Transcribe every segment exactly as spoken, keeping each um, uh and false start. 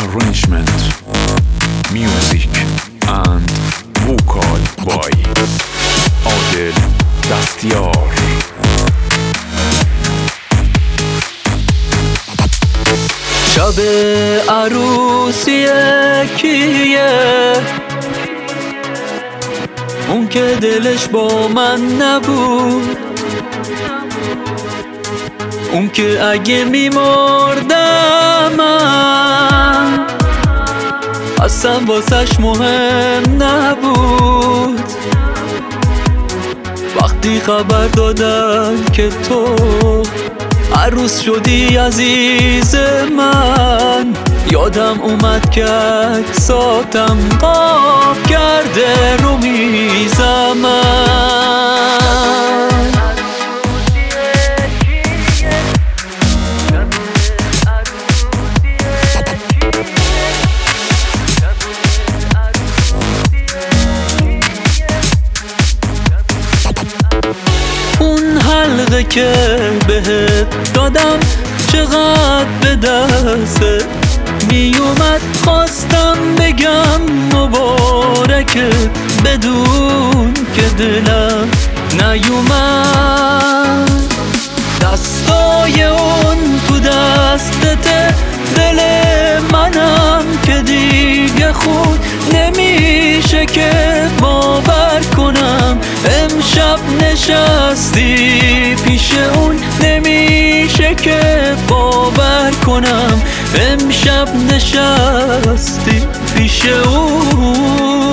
arrangement, music and vocal by عادل دستیار. شب عروسی کیه؟ اون که دلش با من نبود، اون که اگه میمردم من اصلا واسش مهم نبود. وقتی خبر دادن که تو عروس شدی عزیز من، یادم اومد که عکساتم قاب کرده رو میز من. اون حلقه که بهت دادم چقدر به دسته میومد، خواستم بگم مبارکه بدون که دلم نیومد. دستای اون تو دستته، دل منم که دیگه خود نمیشه که باور کنم. امشب نشستی پیش اون، نمیشه که باور کنم. امشب نشستی پیش اون.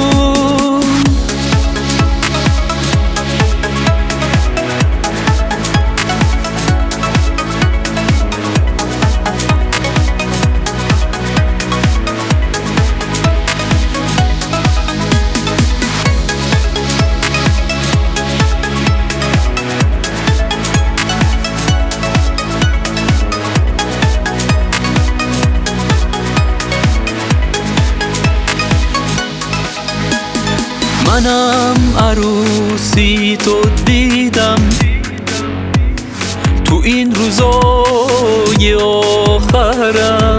منم عروسی تو دیدم تو این روزای آخرم.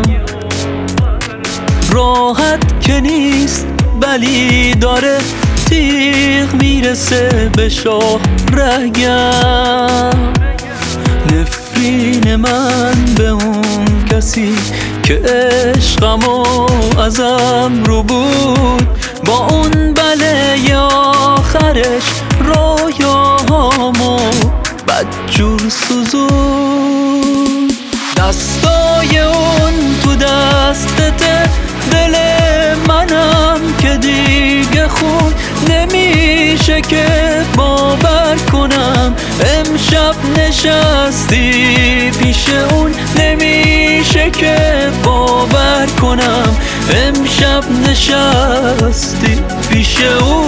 راحت که نیست ولی داره تیغ میرسه به شاه رگم. نفرین من به اون کسی که عشقمو ازم رو بود، با اون بله آخرش رویاهامو بدجور سوزون. دستای اون تو دستته، دل منم که دیگه خود نمیشه که باور کنم. امشب نشستی پیش اون، نمیشه که باور کنم. امشب نشستی پیش اون.